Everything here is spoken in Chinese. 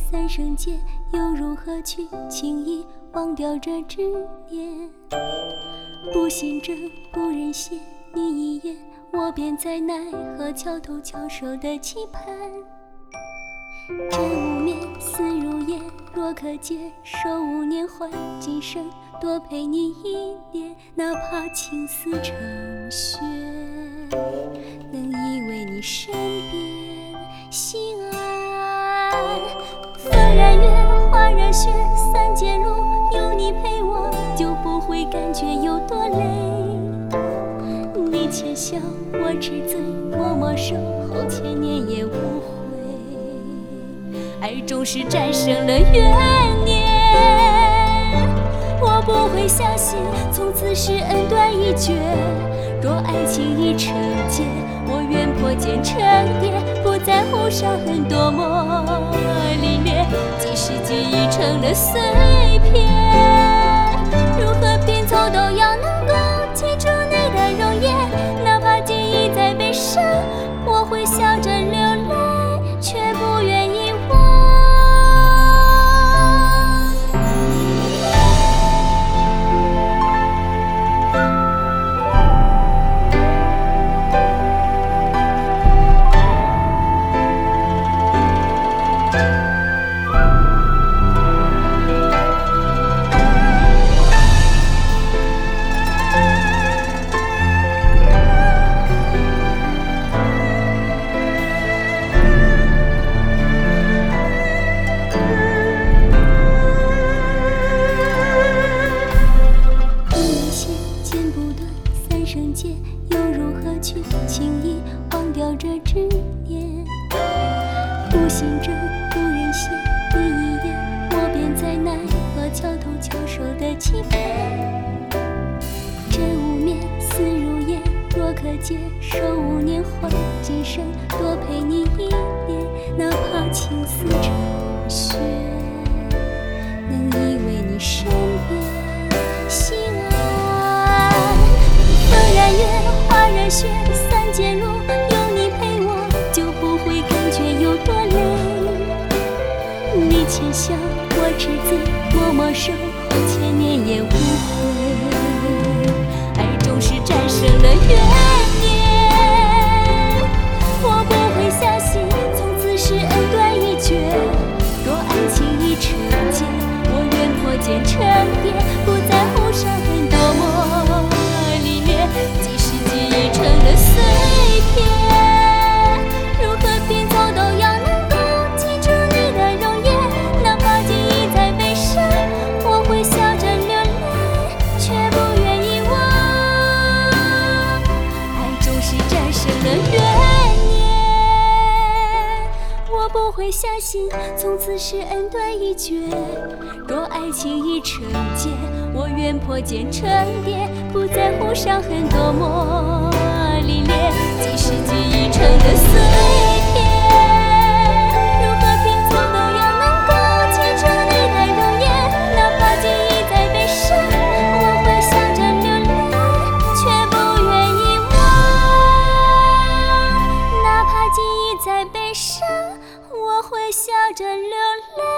三生劫，又如何去轻易忘掉这执念？不信真，不忍谢你一眼，我便在奈何桥头翘首的期盼。枕无眠，思如烟，若可接受无念换今生，多陪你一年，哪怕青丝成雪，能依偎你身边心安。风染月，花染雪，三界路有你陪我，就不会感觉有多累。你浅笑，我痴醉，默默守候千年也无悔。爱终是战胜了怨念，我不会相信从此是恩断义绝。若爱情已成劫，我愿破茧成蝶，不在乎伤痕多么凛冽。即使记忆成了碎片，如何拼凑都要能够记住你的容颜。哪怕记忆再悲伤，我会笑着流泪，却不愿遗忘。生劫，又如何去轻易忘掉这执念？不信真，不忍谢你一眼，我便在奈何桥头翘首的期盼。枕无眠，思如烟，若可接受无念换今生，多陪你一年，哪怕青丝成雪，能依偎你身边心安。风染月，花染雪，三界路有你陪我，就不会感觉有多累。你浅笑，我痴醉，默默守候千年也无悔。爱终是战胜了怨念，我不会相信从此是恩断义绝。若爱情已成劫，我愿破茧成蝶，不在乎伤痕多么凛冽。即使记忆成了碎片，如何拼凑都要能够记住你的容颜。哪怕记忆再悲伤，我会笑着流泪，却不愿遗忘。爱终是战胜了怨念，我不会相信从此是恩断义绝。若爱情已成劫，我愿破茧成蝶，不在乎伤痕多么凛冽。即使记忆成了碎片，如何拼凑都要能够记住你的容颜。哪怕记忆再悲伤，我会笑着流泪，却不愿遗忘。哪怕记忆再悲伤，我会笑着流泪。